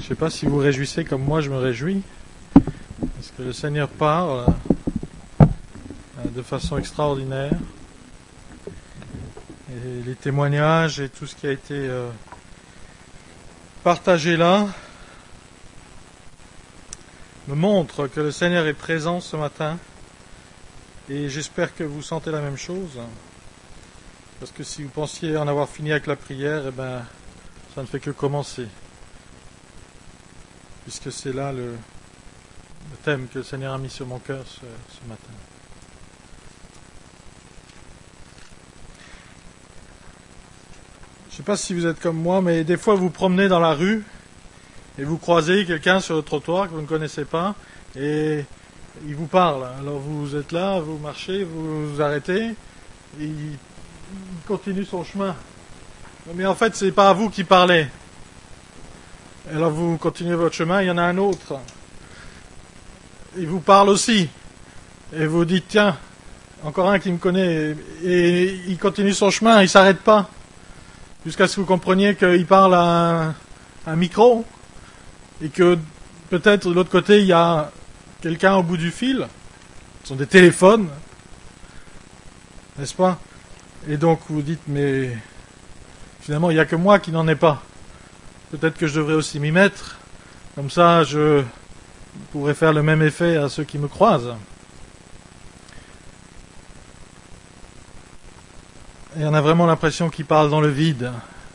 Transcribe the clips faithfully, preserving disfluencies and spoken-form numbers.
sais pas si vous vous réjouissez comme moi je me réjouis, parce que le Seigneur parle euh, de façon extraordinaire. Et les témoignages et tout ce qui a été euh, partagé là me montrent que le Seigneur est présent ce matin. Et j'espère que vous sentez la même chose. Parce que si vous pensiez en avoir fini avec la prière, eh ben, ça ne fait que commencer. Puisque c'est là le, le thème que le Seigneur a mis sur mon cœur ce, ce matin. Je ne sais pas si vous êtes comme moi, mais des fois vous vous promenez dans la rue et vous croisez quelqu'un sur le trottoir que vous ne connaissez pas et il vous parle. Alors vous êtes là, vous marchez, vous vous arrêtez, et il continue son chemin. Mais en fait, c'est pas à vous qui parlez. Alors vous continuez votre chemin, il y en a un autre. Il vous parle aussi. Et vous dites, tiens, encore un qui me connaît. Et il continue son chemin, il ne s'arrête pas. Jusqu'à ce que vous compreniez qu'il parle à un, un micro. Et que peut-être de l'autre côté, il y a quelqu'un au bout du fil. Ce sont des téléphones. N'est-ce pas? Et donc vous dites, mais finalement, il n'y a que moi qui n'en ai pas. Peut-être que je devrais aussi m'y mettre. Comme ça, je pourrais faire le même effet à ceux qui me croisent. Et on a vraiment l'impression qu'il parle dans le vide.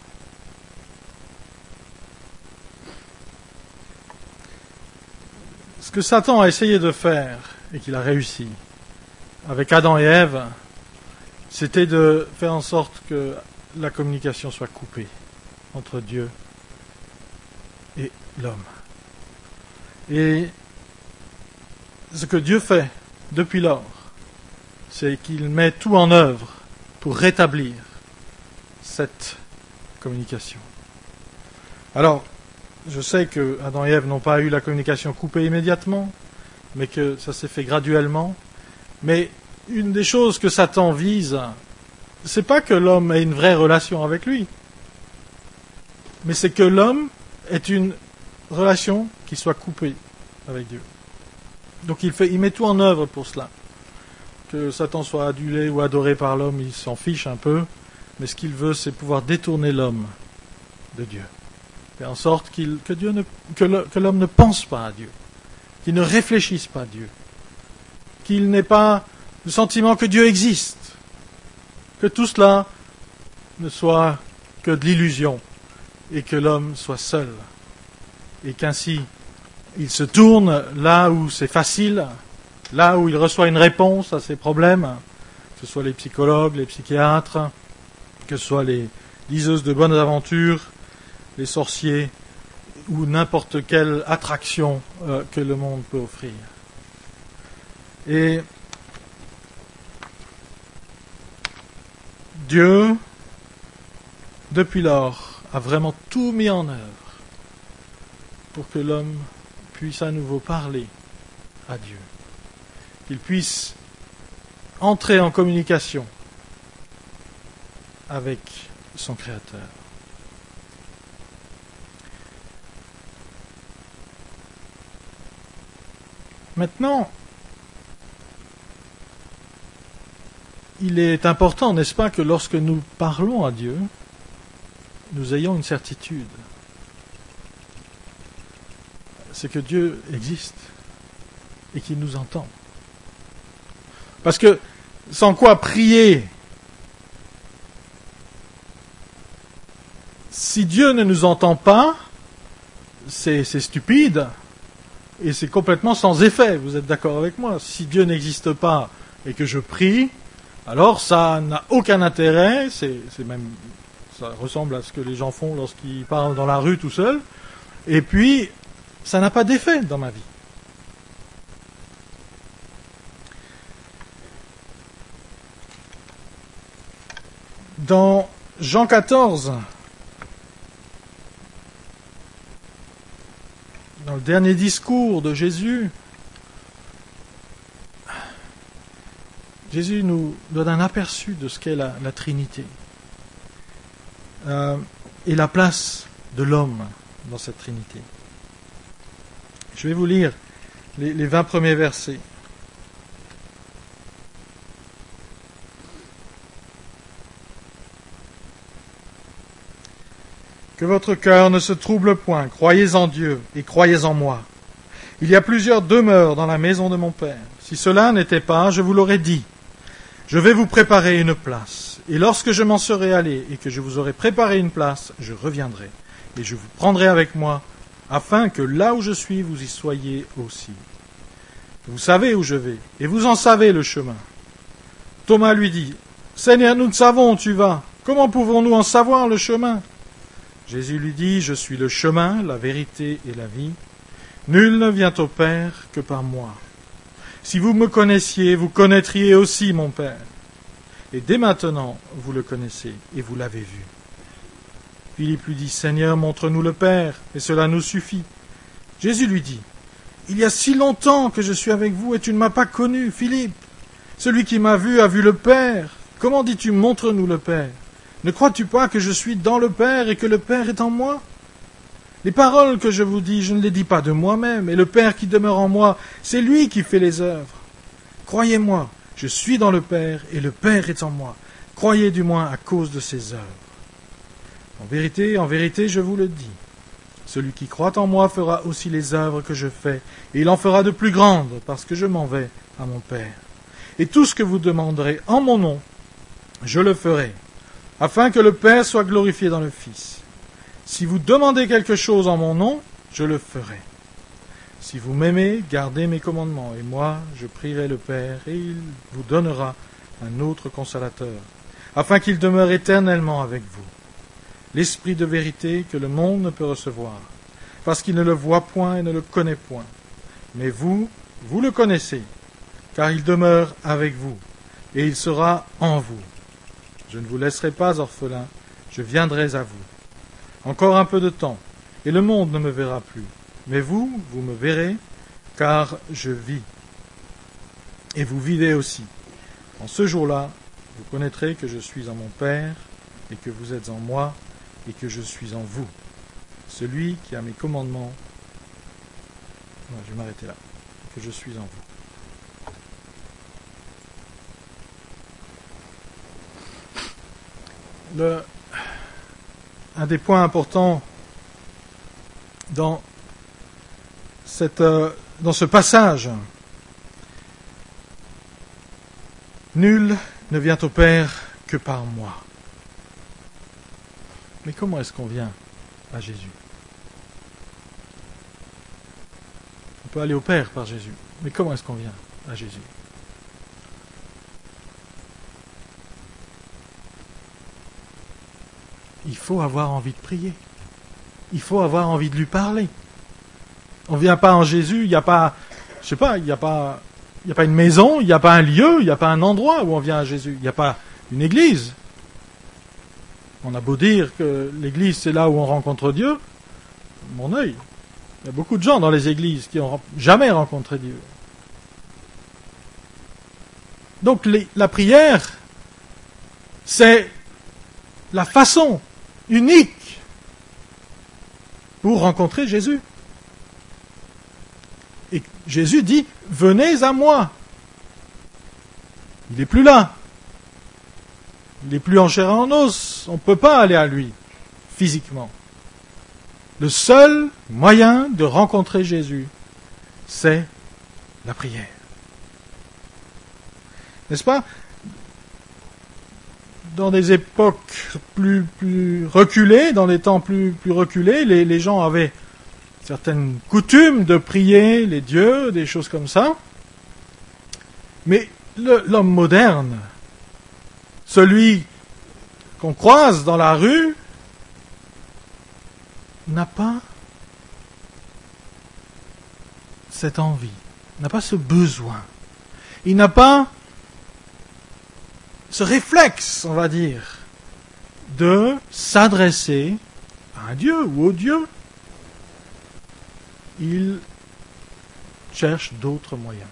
Ce que Satan a essayé de faire, et qu'il a réussi, avec Adam et Ève, c'était de faire en sorte que la communication soit coupée entre Dieu et l'homme. Et ce que Dieu fait depuis lors, c'est qu'il met tout en œuvre pour rétablir cette communication. Alors, je sais que Adam et Ève n'ont pas eu la communication coupée immédiatement, mais que ça s'est fait graduellement. Mais une des choses que Satan vise, c'est pas que l'homme ait une vraie relation avec lui, mais c'est que l'homme ait une relation qui soit coupée avec Dieu. Donc il fait, il met tout en œuvre pour cela. Que Satan soit adulé ou adoré par l'homme, il s'en fiche un peu, mais ce qu'il veut, c'est pouvoir détourner l'homme de Dieu. Faire en sorte qu'il, que, Dieu ne, que, le, que l'homme ne pense pas à Dieu, qu'il ne réfléchisse pas à Dieu, qu'il n'ait pas le sentiment que Dieu existe, que tout cela ne soit que de l'illusion, et que l'homme soit seul, et qu'ainsi il se tourne là où c'est facile, là où il reçoit une réponse à ses problèmes, que ce soit les psychologues, les psychiatres, que ce soit les liseuses de bonnes aventures, les sorciers, ou n'importe quelle attraction euh, que le monde peut offrir. Et Dieu, depuis lors, a vraiment tout mis en œuvre pour que l'homme puisse à nouveau parler à Dieu, qu'il puisse entrer en communication avec son Créateur. Maintenant, il est important, n'est-ce pas, que lorsque nous parlons à Dieu, nous ayons une certitude. C'est que Dieu existe et qu'il nous entend. Parce que sans quoi prier, si Dieu ne nous entend pas, c'est, c'est stupide et c'est complètement sans effet. Vous êtes d'accord avec moi? Si Dieu n'existe pas et que je prie, alors ça n'a aucun intérêt, c'est, c'est même, ça ressemble à ce que les gens font lorsqu'ils parlent dans la rue tout seuls, et puis ça n'a pas d'effet dans ma vie. Dans Jean quatorze, dans le dernier discours de Jésus, Jésus nous donne un aperçu de ce qu'est la, la Trinité euh, et la place de l'homme dans cette Trinité. Je vais vous lire les, les vingt premiers versets. Que votre cœur ne se trouble point, croyez en Dieu et croyez en moi. Il y a plusieurs demeures dans la maison de mon Père. Si cela n'était pas, je vous l'aurais dit. Je vais vous préparer une place. Et lorsque je m'en serai allé et que je vous aurai préparé une place, je reviendrai. Et je vous prendrai avec moi, afin que là où je suis, vous y soyez aussi. Vous savez où je vais, et vous en savez le chemin. Thomas lui dit, « Seigneur, nous ne savons où tu vas. Comment pouvons-nous en savoir le chemin ?» Jésus lui dit, « Je suis le chemin, la vérité et la vie. Nul ne vient au Père que par moi. Si vous me connaissiez, vous connaîtriez aussi mon Père. Et dès maintenant, vous le connaissez et vous l'avez vu. » Philippe lui dit, « Seigneur, montre-nous le Père, et cela nous suffit. » Jésus lui dit, « Il y a si longtemps que je suis avec vous et tu ne m'as pas connu, Philippe. Celui qui m'a vu a vu le Père. Comment dis-tu, montre-nous le Père ? Ne crois-tu pas que je suis dans le Père et que le Père est en moi ? Les paroles que je vous dis, je ne les dis pas de moi-même, et le Père qui demeure en moi, c'est lui qui fait les œuvres. Croyez-moi, je suis dans le Père et le Père est en moi. Croyez du moins à cause de ses œuvres. En vérité, en vérité, je vous le dis. Celui qui croit en moi fera aussi les œuvres que je fais, et il en fera de plus grandes, parce que je m'en vais à mon Père. Et tout ce que vous demanderez en mon nom, je le ferai, afin que le Père soit glorifié dans le Fils. Si vous demandez quelque chose en mon nom, je le ferai. Si vous m'aimez, gardez mes commandements, et moi, je prierai le Père, et il vous donnera un autre consolateur, afin qu'il demeure éternellement avec vous. L'Esprit de vérité que le monde ne peut recevoir, parce qu'il ne le voit point et ne le connaît point. Mais vous, vous le connaissez, car il demeure avec vous, et il sera en vous. Je ne vous laisserai pas orphelin, je viendrai à vous. Encore un peu de temps, et le monde ne me verra plus. Mais vous, vous me verrez, car je vis. Et vous vivez aussi. En ce jour-là, vous connaîtrez que je suis en mon Père, et que vous êtes en moi, et que je suis en vous. Celui qui a mes commandements... Non, je vais m'arrêter là. Que je suis en vous. Le, un des points importants dans, cette, euh, dans ce passage, nul ne vient au Père que par moi. Mais comment est-ce qu'on vient à Jésus ? On peut aller au Père par Jésus, mais comment est-ce qu'on vient à Jésus ? Il faut avoir envie de prier. Il faut avoir envie de lui parler. On ne vient pas en Jésus, il n'y a pas, je sais pas, il n'y a pas, il n'y a pas une maison, il n'y a pas un lieu, il n'y a pas un endroit où on vient à Jésus. Il n'y a pas une église. On a beau dire que l'église c'est là où on rencontre Dieu. Mon œil. Il y a beaucoup de gens dans les églises qui n'ont jamais rencontré Dieu. Donc les, la prière, c'est la façon unique pour rencontrer Jésus. Et Jésus dit, venez à moi. Il n'est plus là. Il n'est plus en chair et en os. On ne peut pas aller à lui, physiquement. Le seul moyen de rencontrer Jésus, c'est la prière. N'est-ce pas ? Dans des époques plus, plus reculées, dans des temps plus, plus reculés, les, les gens avaient certaines coutumes de prier les dieux, des choses comme ça. Mais le, l'homme moderne, celui qu'on croise dans la rue, n'a pas cette envie, n'a pas ce besoin. Il n'a pas ce réflexe, on va dire, de s'adresser à un Dieu ou au Dieu. Il cherche d'autres moyens.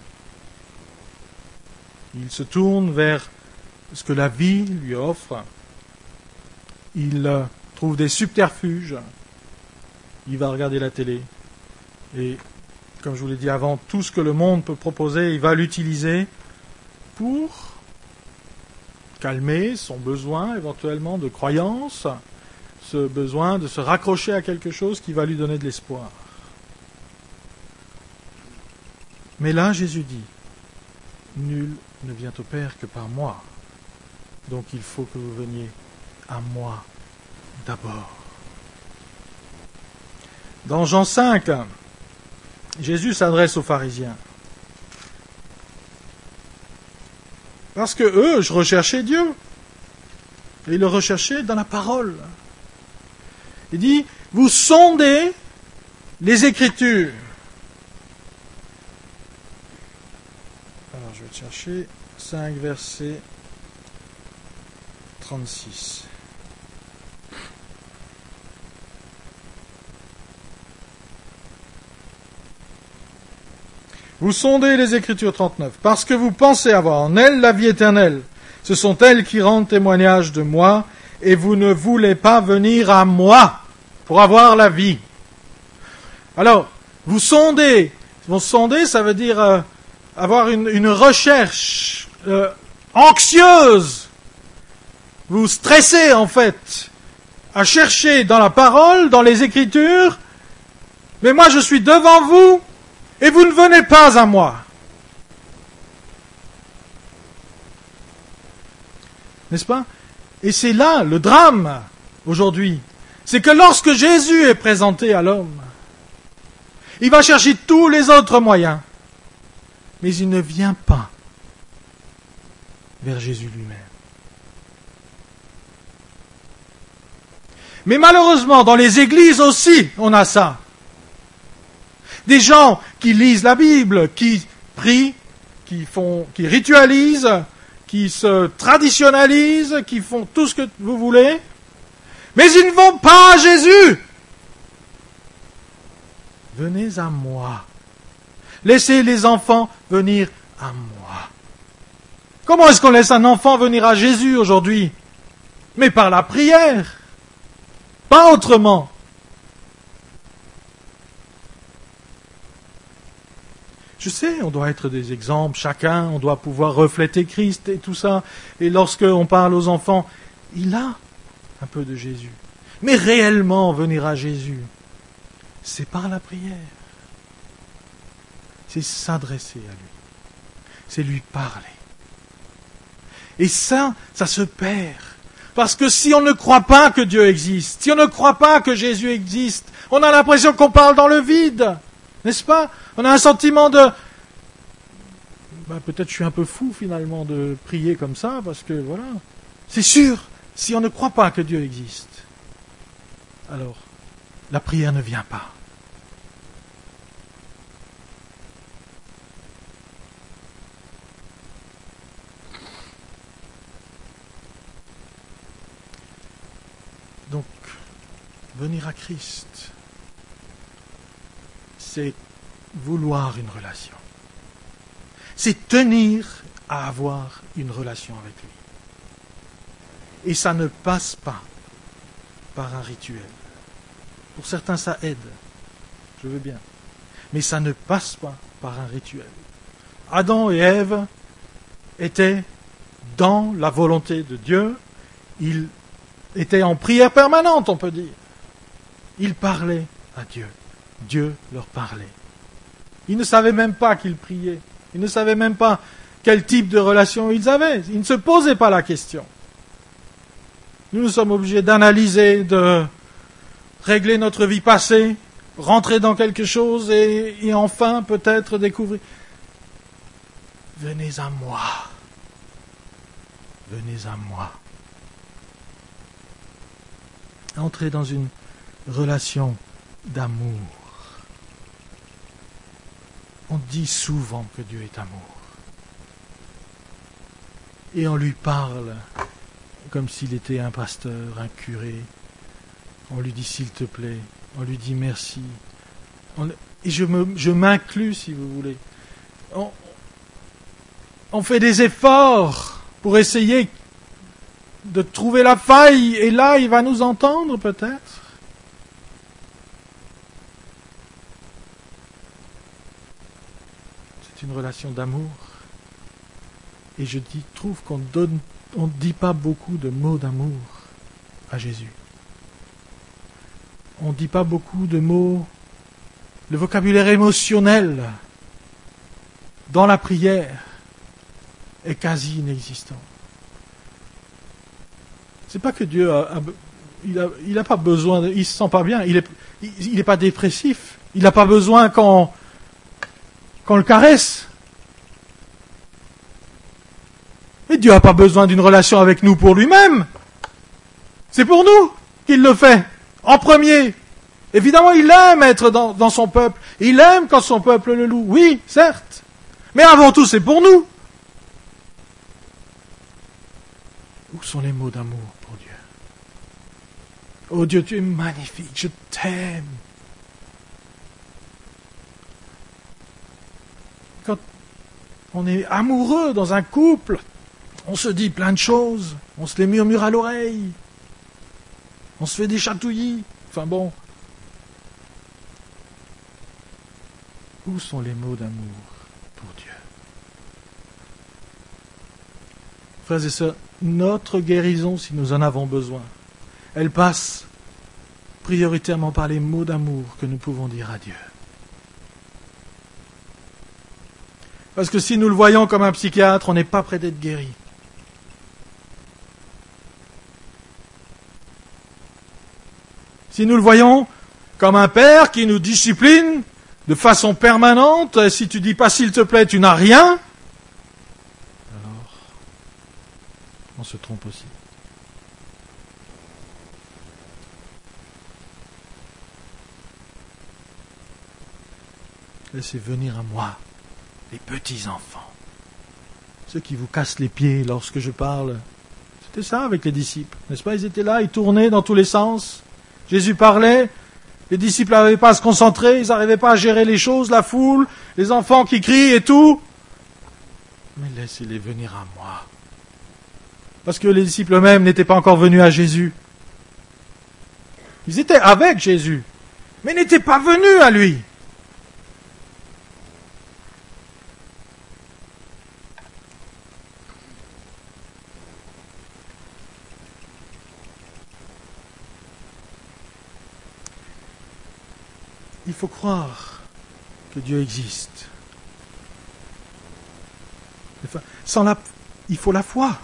Il se tourne vers ce que la vie lui offre. Il euh, trouve des subterfuges. Il va regarder la télé et comme je vous l'ai dit avant, tout ce que le monde peut proposer, il va l'utiliser pour calmer son besoin éventuellement de croyance, ce besoin de se raccrocher à quelque chose qui va lui donner de l'espoir. Mais là, Jésus dit, nul ne vient au Père que par moi. Donc il faut que vous veniez à moi d'abord. Dans Jean cinq, Jésus s'adresse aux pharisiens. Parce que eux, je recherchais Dieu. Et ils le recherchaient dans la parole. Il dit, vous sondez les Écritures. Alors, je vais te chercher cinq, verset trente-six. Vous sondez les Écritures trente-neuf, parce que vous pensez avoir en elles la vie éternelle. Ce sont elles qui rendent témoignage de moi, et vous ne voulez pas venir à moi pour avoir la vie. Alors, vous sondez. Vous sondez, ça veut dire euh, avoir une, une recherche euh, anxieuse. Vous stressez, en fait, à chercher dans la parole, dans les Écritures, mais moi je suis devant vous, et vous ne venez pas à moi. N'est-ce pas? Et c'est là le drame aujourd'hui. C'est que lorsque Jésus est présenté à l'homme, il va chercher tous les autres moyens, mais il ne vient pas vers Jésus lui-même. Mais malheureusement, dans les églises aussi, on a ça. Des gens qui lisent la Bible, qui prient, qui font, qui ritualisent, qui se traditionnalisent, qui font tout ce que vous voulez, mais ils ne vont pas à Jésus. Venez à moi. Laissez les enfants venir à moi. Comment est-ce qu'on laisse un enfant venir à Jésus aujourd'hui? Mais par la prière, pas autrement. Je sais, on doit être des exemples, chacun, on doit pouvoir refléter Christ et tout ça. Et lorsqu'on parle aux enfants, il a un peu de Jésus. Mais réellement, venir à Jésus, c'est par la prière. C'est s'adresser à lui. C'est lui parler. Et ça, ça se perd. Parce que si on ne croit pas que Dieu existe, si on ne croit pas que Jésus existe, on a l'impression qu'on parle dans le vide. N'est-ce pas? On a un sentiment de... Ben, peut-être je suis un peu fou finalement de prier comme ça, parce que voilà. C'est sûr, si on ne croit pas que Dieu existe, alors la prière ne vient pas. Donc, venir à Christ, c'est vouloir une relation. C'est tenir à avoir une relation avec lui. Et ça ne passe pas par un rituel. Pour certains, ça aide. Je veux bien. Mais ça ne passe pas par un rituel. Adam et Ève étaient dans la volonté de Dieu. Ils étaient en prière permanente, on peut dire. Ils parlaient à Dieu. Dieu leur parlait. Ils ne savaient même pas qu'ils priaient. Ils ne savaient même pas quel type de relation ils avaient. Ils ne se posaient pas la question. Nous, nous sommes obligés d'analyser, de régler notre vie passée, rentrer dans quelque chose et, et enfin peut-être découvrir. Venez à moi. Venez à moi. Entrez dans une relation d'amour. On dit souvent que Dieu est amour. Et on lui parle comme s'il était un pasteur, un curé. On lui dit s'il te plaît, on lui dit merci. On, et je, me, je m'inclus si vous voulez. On, on fait des efforts pour essayer de trouver la faille et là il va nous entendre peut-être. une relation d'amour. Et je dis, trouve qu'on donne, on ne dit pas beaucoup de mots d'amour à Jésus. On ne dit pas beaucoup de mots, le vocabulaire émotionnel dans la prière est quasi inexistant. C'est pas que Dieu a, a, il a, il a pas besoin, de, il se sent pas bien, il est, il n'est pas dépressif, il n'a pas besoin qu'on, qu'on le caresse. Et Dieu n'a pas besoin d'une relation avec nous pour lui-même. C'est pour nous qu'il le fait, en premier. Évidemment, il aime être dans, dans son peuple. Il aime quand son peuple le loue. Oui, certes. Mais avant tout, c'est pour nous. Où sont les mots d'amour pour Dieu? Oh Dieu, tu es magnifique, je t'aime. Quand on est amoureux dans un couple, on se dit plein de choses, on se les murmure à l'oreille, on se fait des chatouillis, enfin bon. Où sont les mots d'amour pour Dieu? Frères et sœurs, notre guérison, si nous en avons besoin, elle passe prioritairement par les mots d'amour que nous pouvons dire à Dieu. Parce que si nous le voyons comme un psychiatre, on n'est pas prêt d'être guéri. Si nous le voyons comme un père qui nous discipline de façon permanente, si tu dis pas s'il te plaît, tu n'as rien, alors on se trompe aussi. Laissez venir à moi les petits enfants, ceux qui vous cassent les pieds lorsque je parle. C'était ça avec les disciples, n'est-ce pas? Ils étaient là, ils tournaient dans tous les sens. Jésus parlait, les disciples n'arrivaient pas à se concentrer, ils n'arrivaient pas à gérer les choses, la foule, les enfants qui crient et tout. Mais laissez-les venir à moi. Parce que les disciples eux-mêmes n'étaient pas encore venus à Jésus. Ils étaient avec Jésus, mais n'étaient pas venus à lui. Il faut croire que Dieu existe. Enfin, sans la, il faut la foi.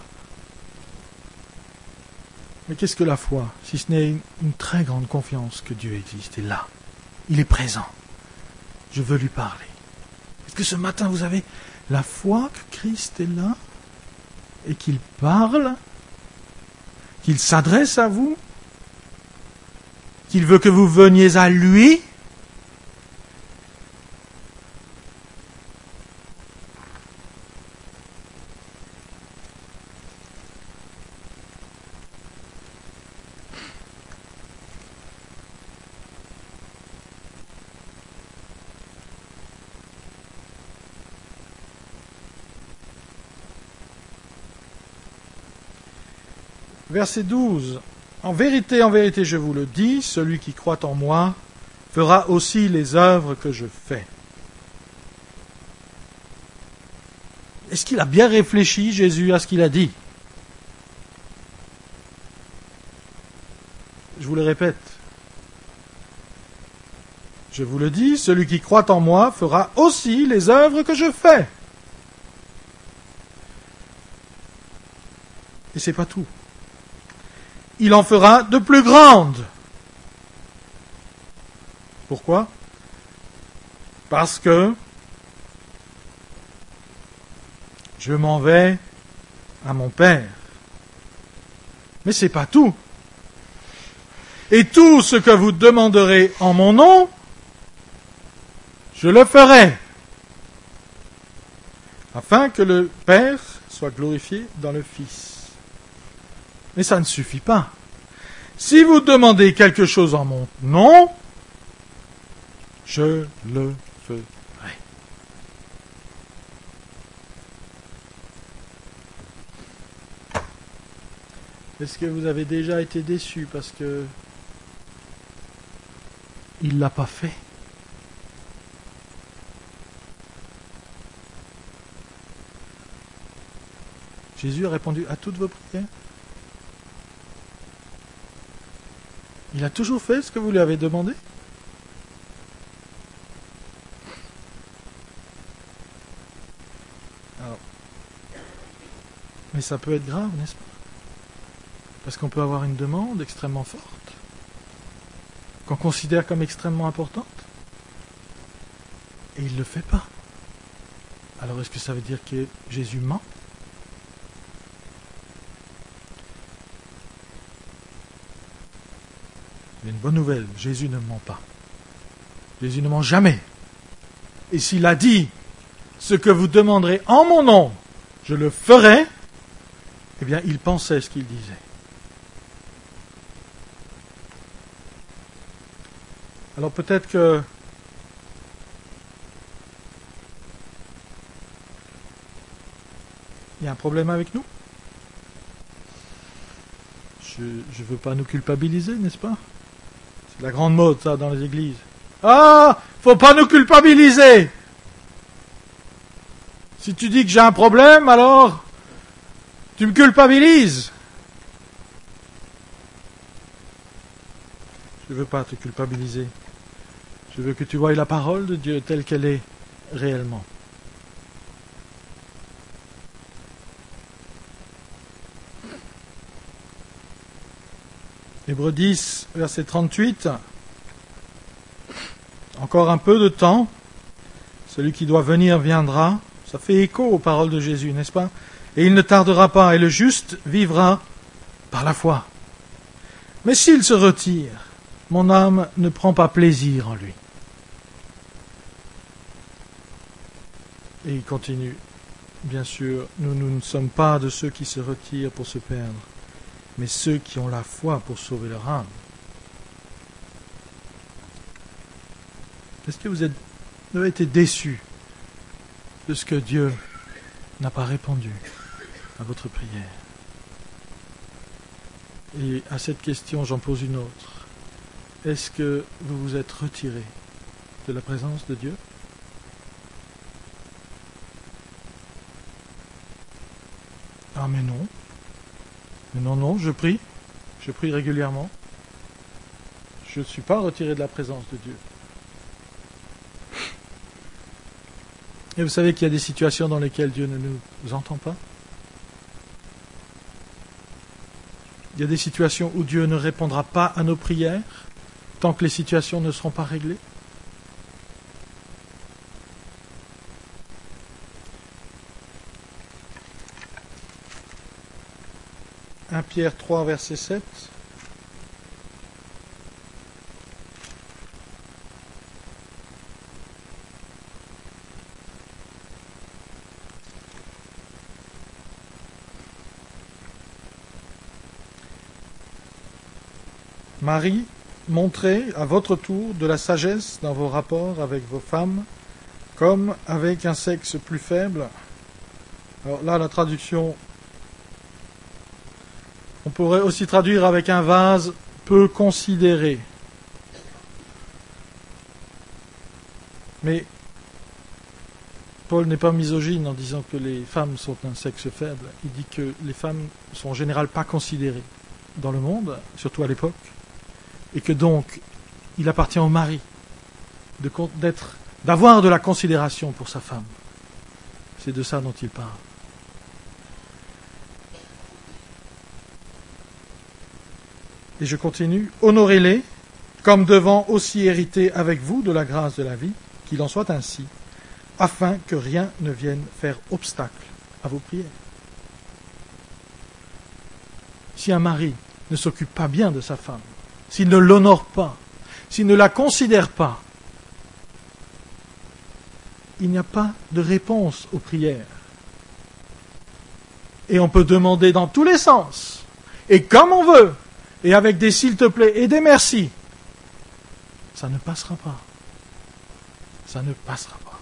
Mais qu'est-ce que la foi, si ce n'est une, une très grande confiance que Dieu existe, est là. Il est présent. Je veux lui parler. Est-ce que ce matin vous avez la foi que Christ est là et qu'il parle, qu'il s'adresse à vous, qu'il veut que vous veniez à lui? Verset douze. En vérité, en vérité, je vous le dis, celui qui croit en moi fera aussi les œuvres que je fais. Est-ce qu'il a bien réfléchi, Jésus, à ce qu'il a dit? Je vous le répète. Je vous le dis, celui qui croit en moi fera aussi les œuvres que je fais. Et c'est pas tout. Il en fera de plus grandes. Pourquoi? Parce que je m'en vais à mon Père. Mais c'est pas tout. Et tout ce que vous demanderez en mon nom, je le ferai, afin que le Père soit glorifié dans le Fils. Mais ça ne suffit pas. Si vous demandez quelque chose en mon nom, je le ferai. Est-ce que vous avez déjà été déçu parce que il ne l'a pas fait? Jésus a répondu à toutes vos prières. Il a toujours fait ce que vous lui avez demandé. Alors, mais ça peut être grave, n'est-ce pas? Parce qu'on peut avoir une demande extrêmement forte, qu'on considère comme extrêmement importante, et il ne le fait pas. Alors est-ce que ça veut dire que Jésus ment? Il y a une bonne nouvelle, Jésus ne ment pas. Jésus ne ment jamais. Et s'il a dit, ce que vous demanderez en mon nom, je le ferai, eh bien il pensait ce qu'il disait. Alors peut-être que il y a un problème avec nous. Je ne veux pas nous culpabiliser, n'est-ce pas? C'est la grande mode, ça, dans les églises. Ah, faut pas nous culpabiliser. Si tu dis que j'ai un problème, alors tu me culpabilises. Je ne veux pas te culpabiliser. Je veux que tu voies la parole de Dieu telle qu'elle est réellement. Hébreux dix, verset trente-huit. Encore un peu de temps. Celui qui doit venir viendra. Ça fait écho aux paroles de Jésus, n'est-ce pas? Et il ne tardera pas, et le juste vivra par la foi. Mais s'il se retire, mon âme ne prend pas plaisir en lui. Et il continue. Bien sûr, nous, nous ne sommes pas de ceux qui se retirent pour se perdre, mais ceux qui ont la foi pour sauver leur âme. Est-ce que vous êtes, vous avez été déçus de ce que Dieu n'a pas répondu à votre prière? Et à cette question, j'en pose une autre. Est-ce que vous vous êtes retiré de la présence de Dieu? Ah mais non. Mais non, non, je prie. Je prie régulièrement. Je ne suis pas retiré de la présence de Dieu. Et vous savez qu'il y a des situations dans lesquelles Dieu ne nous entend pas. Il y a des situations où Dieu ne répondra pas à nos prières tant que les situations ne seront pas réglées. un Pierre trois, verset sept. Marie, montrez à votre tour de la sagesse dans vos rapports avec vos femmes, comme avec un sexe plus faible. Alors là, la traduction, on pourrait aussi traduire avec un vase peu considéré. Mais Paul n'est pas misogyne en disant que les femmes sont un sexe faible. Il dit que les femmes sont en général pas considérées dans le monde, surtout à l'époque, et que donc il appartient au mari de, d'être, d'avoir de la considération pour sa femme. C'est de ça dont il parle. Et je continue. Honorez-les, comme devant aussi hériter avec vous de la grâce de la vie, qu'il en soit ainsi, afin que rien ne vienne faire obstacle à vos prières. Si un mari ne s'occupe pas bien de sa femme, s'il ne l'honore pas, s'il ne la considère pas, il n'y a pas de réponse aux prières. Et on peut demander dans tous les sens, et comme on veut, et avec des s'il te plaît et des merci. Ça ne passera pas. Ça ne passera pas.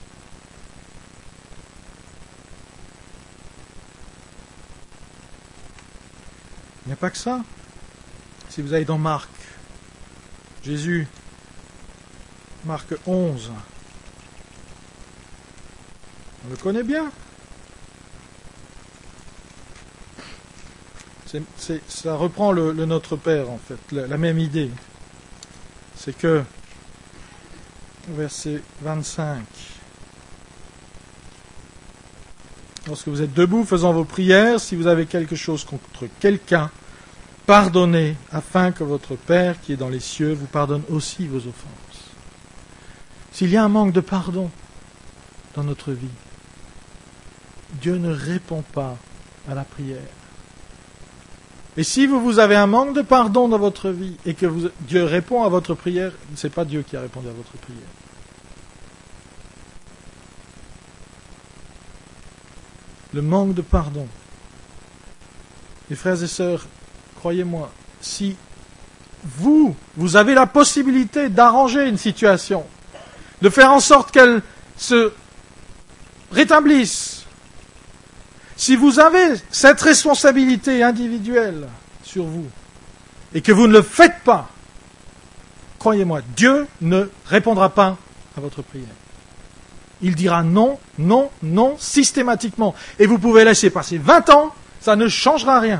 Il n'y a pas que ça. Si vous allez dans Marc, Jésus, Marc onze, on le connaît bien. c'est, c'est, ça reprend le, le Notre Père, en fait, la, la même idée. C'est que, verset vingt-cinq, lorsque vous êtes debout faisant vos prières, si vous avez quelque chose contre quelqu'un, pardonnez, afin que votre Père qui est dans les cieux vous pardonne aussi vos offenses. S'il y a un manque de pardon dans notre vie, Dieu ne répond pas à la prière. Et si vous, vous avez un manque de pardon dans votre vie et que vous, Dieu répond à votre prière, ce n'est pas Dieu qui a répondu à votre prière. Le manque de pardon. Les frères et sœurs, croyez-moi, si vous, vous avez la possibilité d'arranger une situation, de faire en sorte qu'elle se rétablisse, si vous avez cette responsabilité individuelle sur vous, et que vous ne le faites pas, croyez-moi, Dieu ne répondra pas à votre prière. Il dira non, non, non, systématiquement. Et vous pouvez laisser passer vingt ans, ça ne changera rien.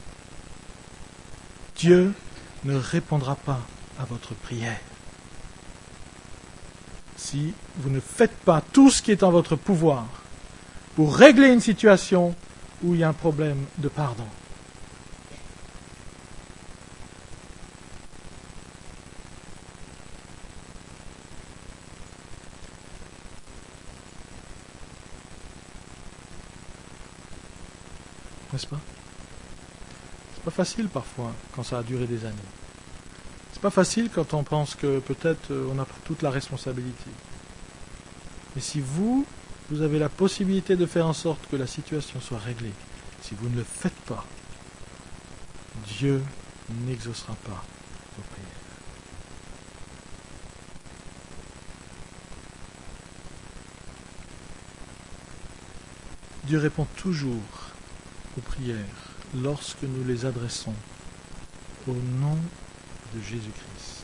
Dieu ne répondra pas à votre prière. Si vous ne faites pas tout ce qui est en votre pouvoir pour régler une situation où il y a un problème de pardon. N'est-ce pas? C'est pas facile parfois quand ça a duré des années. C'est pas facile quand on pense que peut-être on a toute la responsabilité. Mais si vous, vous avez la possibilité de faire en sorte que la situation soit réglée, si vous ne le faites pas, Dieu n'exaucera pas vos prières. Dieu répond toujours aux prières lorsque nous les adressons au nom de Jésus-Christ.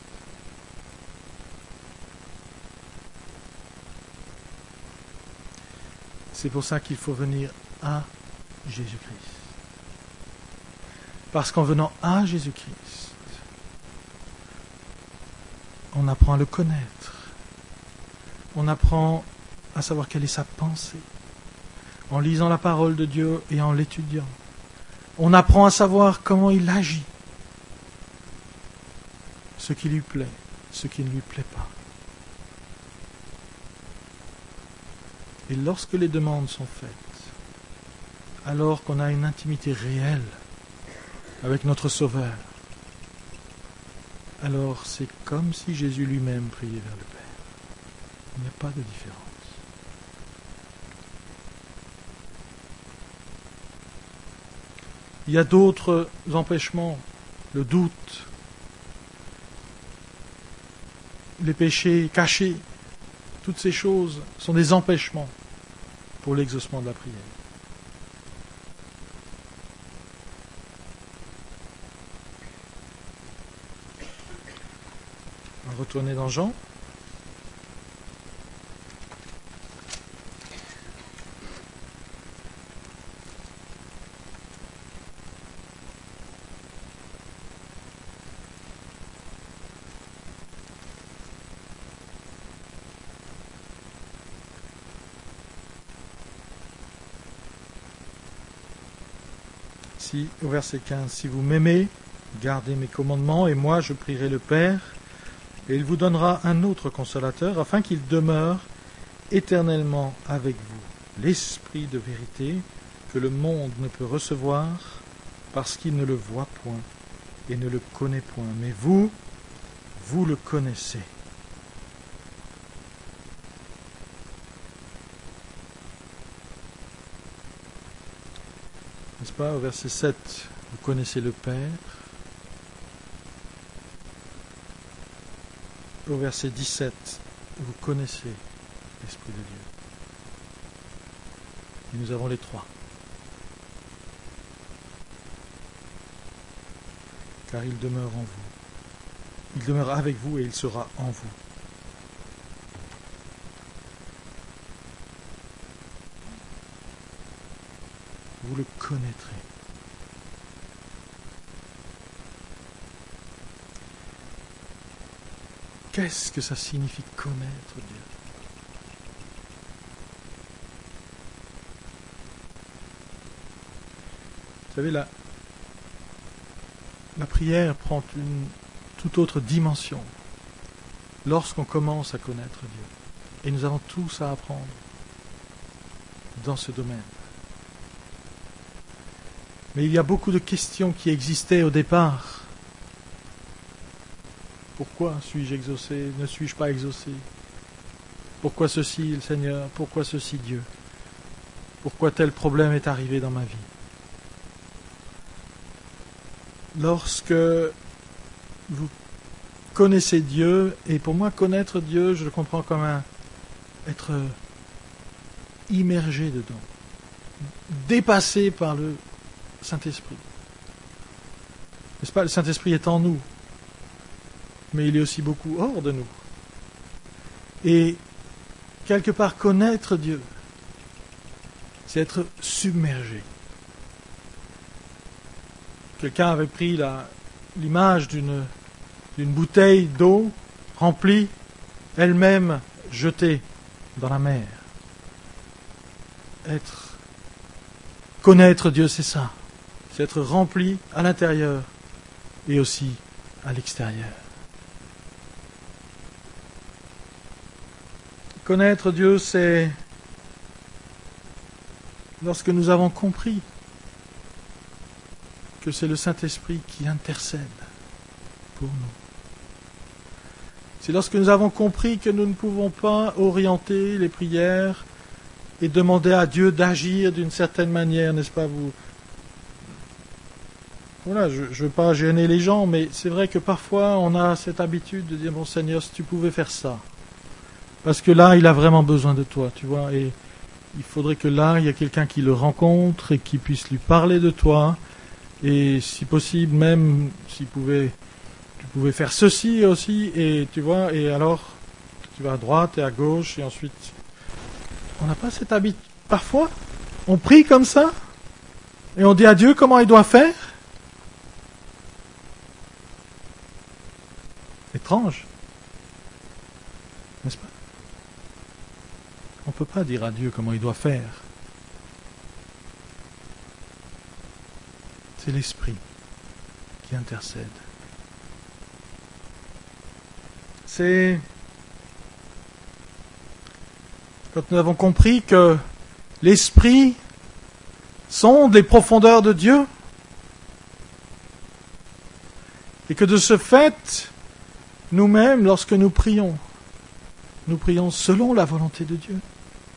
C'est pour ça qu'il faut venir à Jésus-Christ. Parce qu'en venant à Jésus-Christ, on apprend à le connaître. On apprend à savoir quelle est sa pensée. En lisant la parole de Dieu et en l'étudiant. On apprend à savoir comment il agit. Ce qui lui plaît, ce qui ne lui plaît pas. Et lorsque les demandes sont faites, alors qu'on a une intimité réelle avec notre Sauveur, alors c'est comme si Jésus lui-même priait vers le Père. Il n'y a pas de différence. Il y a d'autres empêchements, le doute, les péchés cachés, toutes ces choses sont des empêchements pour l'exaucement de la prière. On va retourner dans Jean. Si, au verset quinze, si vous m'aimez, gardez mes commandements, et moi je prierai le Père, et il vous donnera un autre consolateur, afin qu'il demeure éternellement avec vous. L'Esprit de vérité, que le monde ne peut recevoir, parce qu'il ne le voit point, et ne le connaît point. Mais vous, vous le connaissez. N'est-ce pas, au verset sept, vous connaissez le Père. Au verset dix-sept, vous connaissez l'Esprit de Dieu. Et nous avons les trois. Car il demeure en vous. Il demeure avec vous et il sera en vous. Vous le connaîtrez. Qu'est-ce que ça signifie connaître Dieu? Vous savez, la, la prière prend une toute autre dimension lorsqu'on commence à connaître Dieu. Et nous avons tous à apprendre dans ce domaine. Mais il y a beaucoup de questions qui existaient au départ. Pourquoi suis-je exaucé? Ne suis-je pas exaucé? Pourquoi ceci, le Seigneur? Pourquoi ceci, Dieu? Pourquoi tel problème est arrivé dans ma vie? Lorsque vous connaissez Dieu, et pour moi connaître Dieu, je le comprends comme un être immergé dedans, dépassé par le Saint-Esprit. N'est-ce pas? Le Saint-Esprit est en nous, mais il est aussi beaucoup hors de nous. Et quelque part connaître Dieu, c'est être submergé. Quelqu'un avait pris la, l'image d'une, d'une bouteille d'eau remplie, elle-même jetée dans la mer. Être, connaître Dieu, c'est ça. C'est être rempli à l'intérieur et aussi à l'extérieur. Connaître Dieu, c'est lorsque nous avons compris que c'est le Saint-Esprit qui intercède pour nous. C'est lorsque nous avons compris que nous ne pouvons pas orienter les prières et demander à Dieu d'agir d'une certaine manière, n'est-ce pas? Vous... Voilà, je ne veux pas gêner les gens, mais c'est vrai que parfois on a cette habitude de dire, bon Seigneur, si tu pouvais faire ça. Parce que là, il a vraiment besoin de toi, tu vois, et il faudrait que là, il y ait quelqu'un qui le rencontre et qui puisse lui parler de toi. Et si possible, même s'il pouvait, tu pouvais faire ceci aussi, et tu vois, et alors tu vas à droite et à gauche, et ensuite, on n'a pas cette habitude. Parfois, on prie comme ça, et on dit à Dieu comment il doit faire. Étrange, n'est-ce pas? On ne peut pas dire à Dieu comment il doit faire. C'est l'Esprit qui intercède. C'est quand nous avons compris que l'Esprit sonde les profondeurs de Dieu et que de ce fait, nous-mêmes, lorsque nous prions, nous prions selon la volonté de Dieu.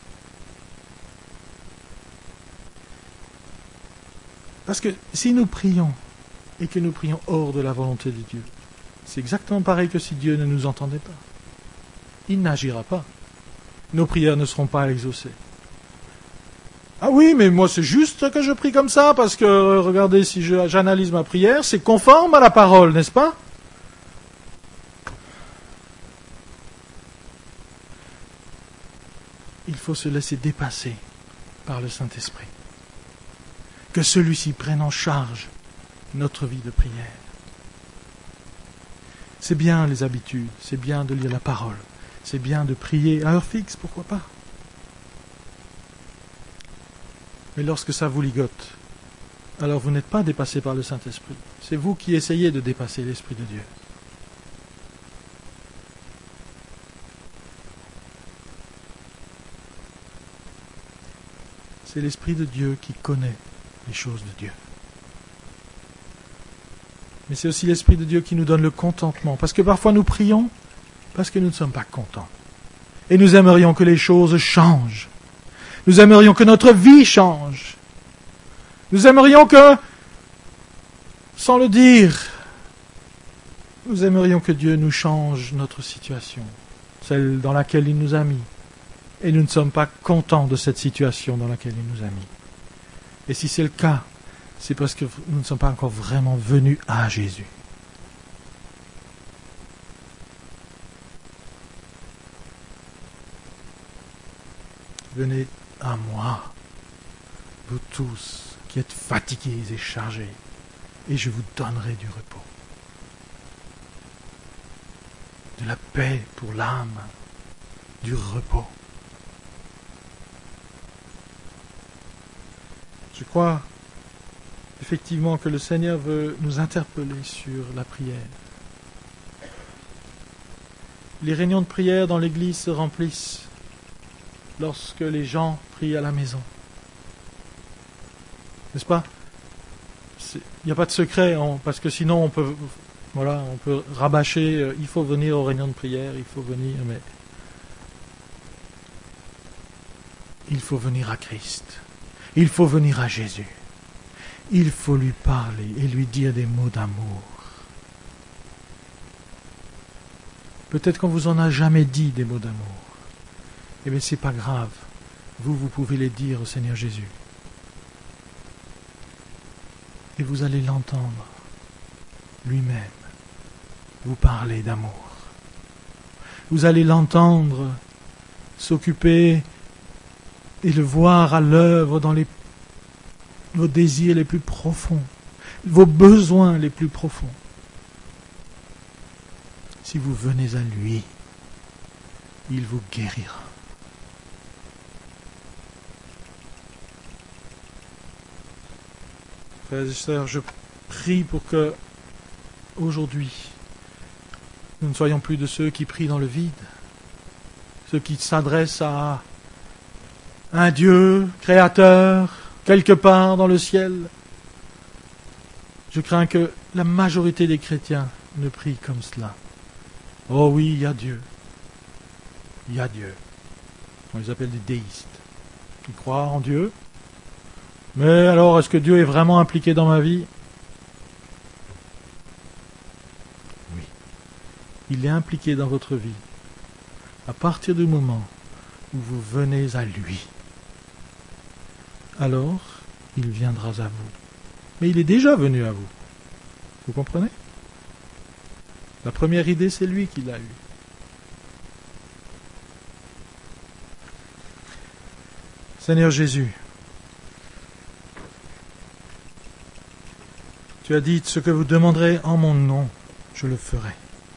Parce que si nous prions et que nous prions hors de la volonté de Dieu, c'est exactement pareil que si Dieu ne nous entendait pas. Il n'agira pas. Nos prières ne seront pas exaucées. Ah oui, mais moi c'est juste que je prie comme ça, parce que, regardez, si je, j'analyse ma prière, c'est conforme à la parole, n'est-ce pas? Il faut se laisser dépasser par le Saint-Esprit. Que celui-ci prenne en charge notre vie de prière. C'est bien les habitudes, c'est bien de lire la parole, c'est bien de prier à heure fixe, pourquoi pas. Mais lorsque ça vous ligote, alors vous n'êtes pas dépassé par le Saint-Esprit. C'est vous qui essayez de dépasser l'Esprit de Dieu. C'est l'Esprit de Dieu qui connaît les choses de Dieu. Mais c'est aussi l'Esprit de Dieu qui nous donne le contentement. Parce que parfois nous prions parce que nous ne sommes pas contents. Et nous aimerions que les choses changent. Nous aimerions que notre vie change. Nous aimerions que, sans le dire, nous aimerions que Dieu nous change notre situation, celle dans laquelle il nous a mis. Et nous ne sommes pas contents de cette situation dans laquelle il nous a mis. Et si c'est le cas, c'est parce que nous ne sommes pas encore vraiment venus à Jésus. Venez à moi, vous tous qui êtes fatigués et chargés, et je vous donnerai du repos. de la paix pour l'âme, du repos. Je crois effectivement que le Seigneur veut nous interpeller sur la prière. Les réunions de prière dans l'Église se remplissent lorsque les gens prient à la maison. N'est-ce pas? Il n'y a pas de secret, on, parce que sinon on peut, voilà, on peut rabâcher, euh, il faut venir aux réunions de prière, il faut venir, mais il faut venir à Christ. Il faut venir à Jésus. Il faut lui parler et lui dire des mots d'amour. Peut-être qu'on vous en a jamais dit des mots d'amour. Eh bien, c'est pas grave. Vous, vous pouvez les dire au Seigneur Jésus. Et vous allez l'entendre lui-même vous parler d'amour. Vous allez l'entendre s'occuper et le voir à l'œuvre dans les, vos désirs les plus profonds, vos besoins les plus profonds. Si vous venez à lui, il vous guérira. Frères et sœurs, je prie pour que, aujourd'hui, nous ne soyons plus de ceux qui prient dans le vide, ceux qui s'adressent à un Dieu créateur, quelque part dans le ciel. Je crains que la majorité des chrétiens ne prient comme cela. Oh oui, il y a Dieu. Il y a Dieu. On les appelle des déistes. Ils croient en Dieu. Mais alors, est-ce que Dieu est vraiment impliqué dans ma vie? Oui. Il est impliqué dans votre vie. À partir du moment où vous venez à lui, alors il viendra à vous. Mais il est déjà venu à vous. Vous comprenez? La première idée, c'est lui qui l'a eue. Seigneur Jésus, tu as dit, ce que vous demanderez en mon nom, je le ferai.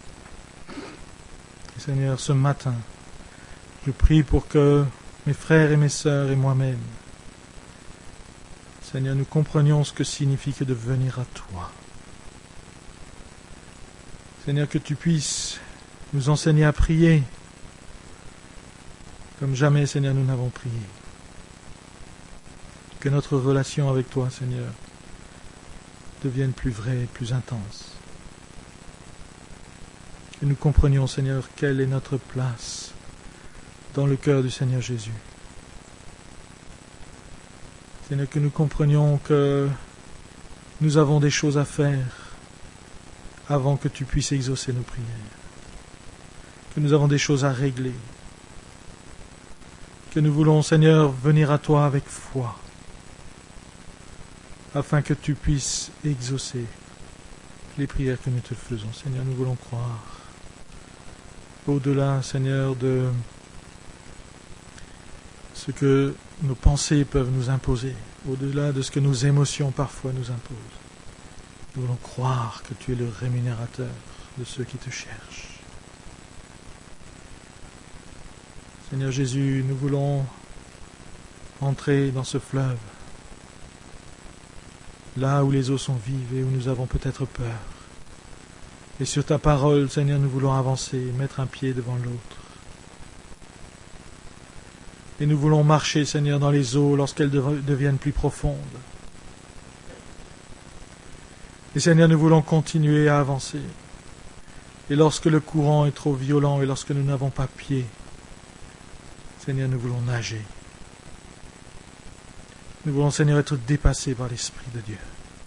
Et Seigneur, ce matin, je prie pour que mes frères et mes sœurs et moi-même, Seigneur, nous comprenions ce que signifie que de venir à toi. Seigneur, que tu puisses nous enseigner à prier comme jamais, Seigneur, nous n'avons prié. Que notre relation avec toi, Seigneur, devienne plus vraie et plus intense. Que nous comprenions, Seigneur, quelle est notre place dans le cœur du Seigneur Jésus. Seigneur, que nous comprenions que nous avons des choses à faire avant que tu puisses exaucer nos prières. Que nous avons des choses à régler. Que nous voulons, Seigneur, venir à toi avec foi, afin que tu puisses exaucer les prières que nous te faisons. Seigneur, nous voulons croire. Au-delà, Seigneur, de ce que nos pensées peuvent nous imposer, au-delà de ce que nos émotions parfois nous imposent. Nous voulons croire que tu es le rémunérateur de ceux qui te cherchent. Seigneur Jésus, nous voulons entrer dans ce fleuve, là où les eaux sont vives et où nous avons peut-être peur. Et sur ta parole, Seigneur, nous voulons avancer, mettre un pied devant l'autre. Et nous voulons marcher, Seigneur, dans les eaux lorsqu'elles deviennent plus profondes. Et Seigneur, nous voulons continuer à avancer. Et lorsque le courant est trop violent et lorsque nous n'avons pas pied, Seigneur, nous voulons nager. Nous voulons, Seigneur, être dépassés par l'Esprit de Dieu.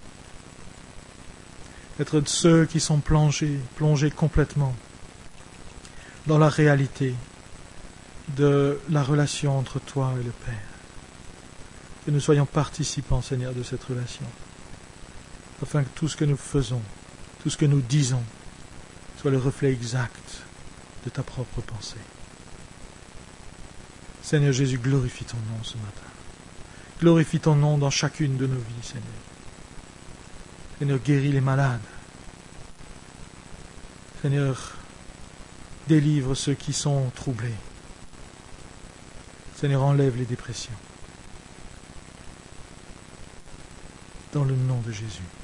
Être de ceux qui sont plongés, plongés complètement dans la réalité de la relation entre toi et le Père. Que nous soyons participants, Seigneur, de cette relation, afin que tout ce que nous faisons, tout ce que nous disons, soit le reflet exact de ta propre pensée. Seigneur Jésus, glorifie ton nom ce matin. Glorifie ton nom dans chacune de nos vies, Seigneur. Seigneur, guéris les malades. Seigneur, délivre ceux qui sont troublés. Seigneur, enlève les dépressions. Dans le nom de Jésus.